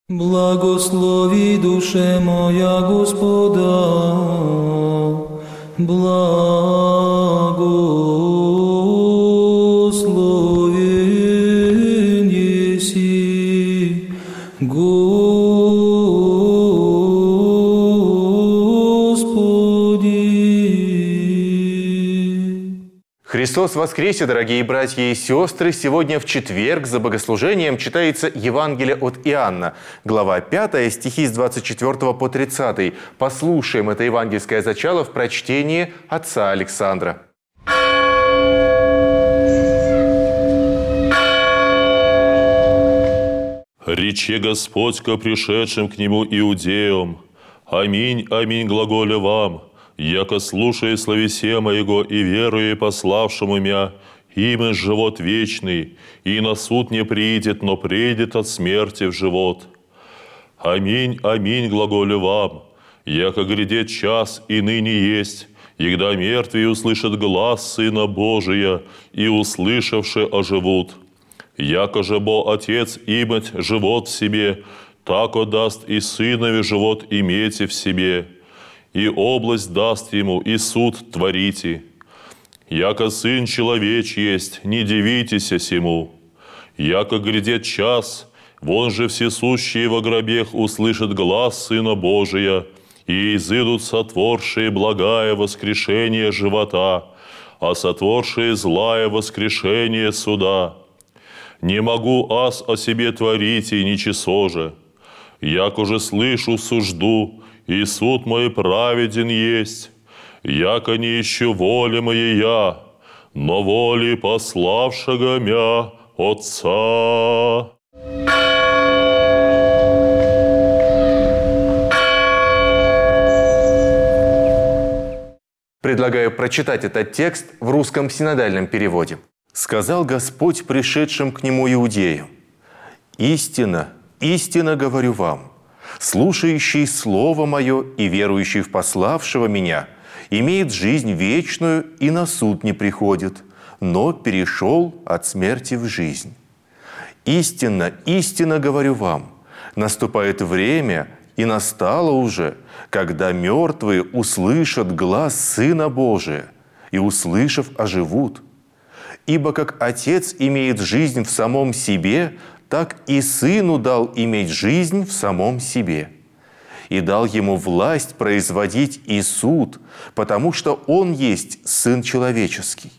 Благослови душе моя Господа, благословен еси, Господи. Христос воскресе, дорогие братья и сестры! Сегодня в четверг за богослужением читается Евангелие от Иоанна, глава 5, стихи с 24 по 30. Послушаем это евангельское зачало в прочтении отца Александра. «Рече Господь ко пришедшим к Нему иудеям: Аминь, аминь, глаголе вам, яко слушая словесе Моего и веруя пославшему Мя, им живот вечный, и на суд не приидет, но придет от смерти в живот. Аминь, аминь, глаголе вам, яко грядет час, и ныне есть, егда мертвые услышат глас Сына Божия, и услышавши оживут. Яко же бо Отец имать живот в себе, так даст и Сынове живот имейте в себе, и область даст Ему, и суд творите. Яко Сын Человеч есть, не дивитесь сему. Яко грядет час, вон же всесущие во гробех услышат глас Сына Божия, и изыдут сотворшие благая воскрешение живота, а сотворшие злая воскрешение суда. Не могу аз о себе творить и ничего же. Яко же слышу сужду, и суд мой праведен есть. Яко не ищу воли моей я, но воли пославшего мя Отца». Предлагаю прочитать этот текст в русском синодальном переводе. «Сказал Господь пришедшим к Нему иудеям: истинно, истинно говорю вам, слушающий Слово Мое и верующий в пославшего Меня имеет жизнь вечную и на суд не приходит, но перешел от смерти в жизнь. Истинно, истинно говорю вам, наступает время, и настало уже, когда мертвые услышат глас Сына Божия, и, услышав, оживут. Ибо как Отец имеет жизнь в самом себе, так и Сыну дал иметь жизнь в самом себе. И дал Ему власть производить и суд, потому что Он есть Сын Человеческий.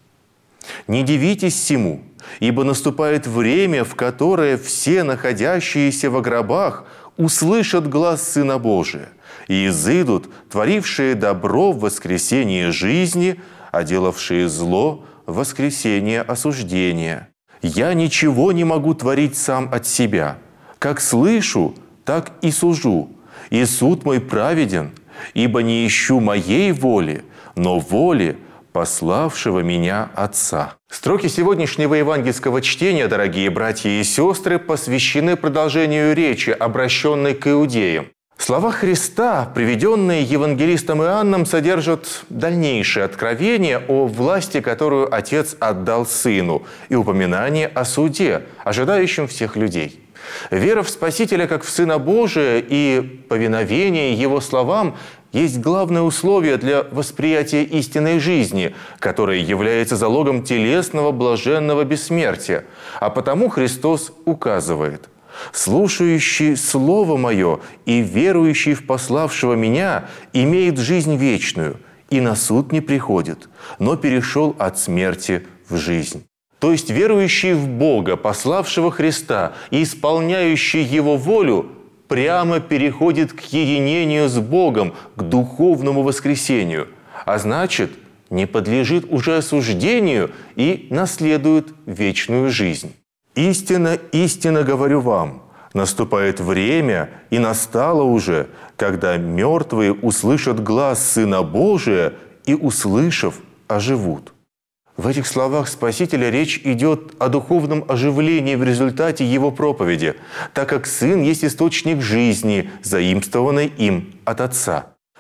Не дивитесь сему, ибо наступает время, в которое все находящиеся во гробах услышат глас Сына Божия, и изыдут, творившие добро в воскресение жизни, а делавшие зло в воскресение осуждения. Я ничего не могу творить сам от себя. Как слышу, так и сужу, и суд мой праведен, ибо не ищу моей воли, но воли пославшего меня Отца». Строки сегодняшнего евангельского чтения, дорогие братья и сестры, посвящены продолжению речи, обращенной к иудеям. Слова Христа, приведенные евангелистом Иоанном, содержат дальнейшее откровение о власти, которую Отец отдал Сыну, и упоминание о суде, ожидающем всех людей. Вера в Спасителя как в Сына Божия и повиновение Его словам есть главное условие для восприятия истинной жизни, которая является залогом телесного блаженного бессмертия. А потому Христос указывает: «Слушающий Слово Мое и верующий в пославшего Меня имеет жизнь вечную, и на суд не приходит, но перешел от смерти в жизнь». То есть верующий в Бога, пославшего Христа, и исполняющий Его волю, прямо переходит к единению с Богом, к духовному воскресению, а значит, не подлежит уже осуждению и наследует вечную жизнь. «Истинно, истинно говорю вам, наступает время, и настало уже, когда мертвые услышат глас Сына Божия и, услышав, оживут». В этих словах Спасителя речь идет о духовном оживлении в результате Его проповеди, так как Сын есть источник жизни, заимствованный им от Отца.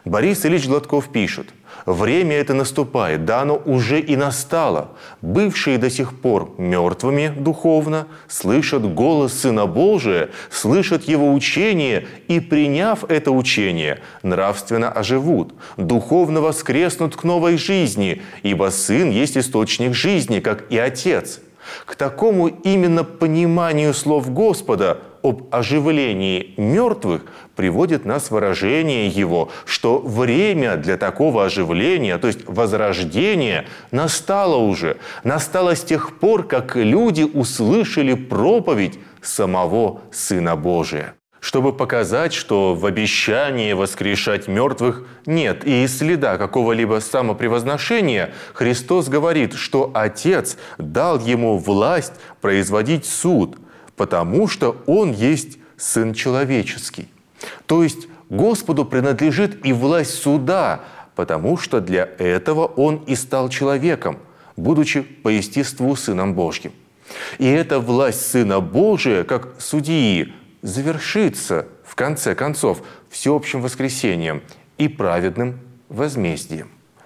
Борис Ильич Гладков пишет: «Время это наступает, да оно уже и настало. Бывшие до сих пор мертвыми духовно слышат голос Сына Божия, слышат Его учение и, приняв это учение, нравственно оживут, духовно воскреснут к новой жизни, ибо Сын есть источник жизни, как и Отец». К такому именно пониманию слов Господа об оживлении мертвых приводит нас выражение Его, что время для такого оживления, то есть возрождения, настало уже. Настало с тех пор, как люди услышали проповедь самого Сына Божия. Чтобы показать, что в обещании воскрешать мертвых нет и следа какого-либо самопревозношения, Христос говорит, что Отец дал Ему власть производить суд, потому что Он есть Сын Человеческий. То есть Господу принадлежит и власть суда, потому что для этого Он и стал человеком, будучи по естеству Сыном Божьим. И эта власть Сына Божия, как судьи, завершится, в конце концов, всеобщим воскресением и праведным возмездием.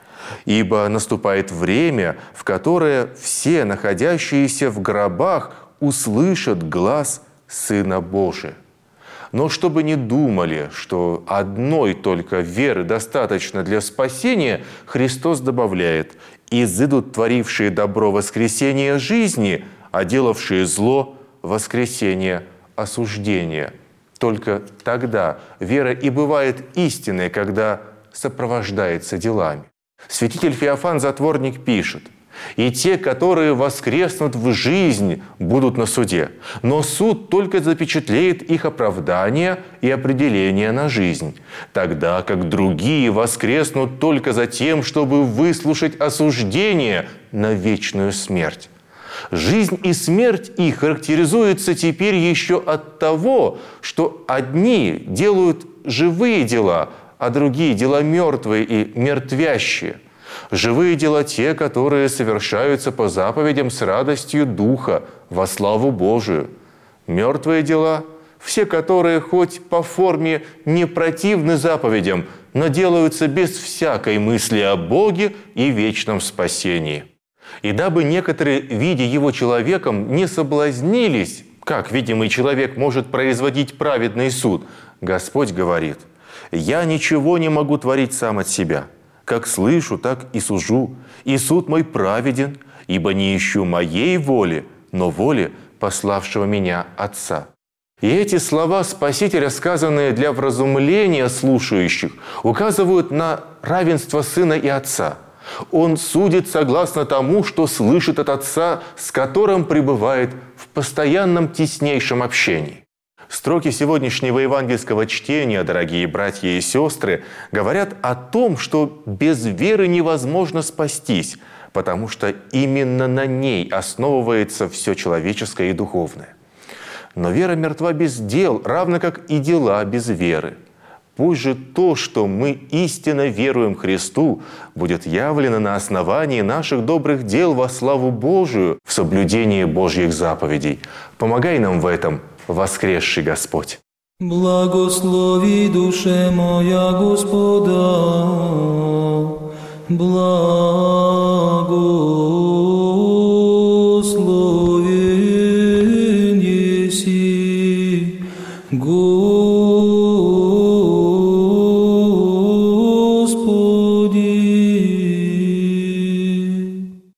Ибо наступает время, в которое все, находящиеся в гробах, услышат глас Сына Божия. Но чтобы не думали, что одной только веры достаточно для спасения, Христос добавляет: «Изыдут творившие добро воскресения жизни, а делавшие зло воскресения осуждения». Только тогда вера и бывает истинной, когда сопровождается делами. Святитель Феофан Затворник пишет: «И те, которые воскреснут в жизнь, будут на суде, но суд только запечатлеет их оправдание и определение на жизнь, тогда как другие воскреснут только за тем, чтобы выслушать осуждение на вечную смерть». Жизнь и смерть их характеризуются теперь еще от того, что одни делают живые дела, а другие дела мертвые и мертвящие. Живые дела те, которые совершаются по заповедям с радостью Духа во славу Божию. Мертвые дела – все, которые хоть по форме не противны заповедям, но делаются без всякой мысли о Боге и вечном спасении. И дабы некоторые, видя Его человеком, не соблазнились, как видимый человек может производить праведный суд, Господь говорит: «Я ничего не могу творить сам от себя. Как слышу, так и сужу. И суд мой праведен, ибо не ищу моей воли, но воли пославшего меня Отца». И эти слова Спасителя, сказанные для вразумления слушающих, указывают на равенство Сына и Отца. Он судит согласно тому, что слышит от Отца, с которым пребывает в постоянном теснейшем общении. Строки сегодняшнего евангельского чтения, дорогие братья и сестры, говорят о том, что без веры невозможно спастись, потому что именно на ней основывается все человеческое и духовное. Но вера мертва без дел, равно как и дела без веры. Пусть же то, что мы истинно веруем Христу, будет явлено на основании наших добрых дел во славу Божию в соблюдении Божьих заповедей. Помогай нам в этом, воскресший Господь. Благослови душе моя Господа, благослови.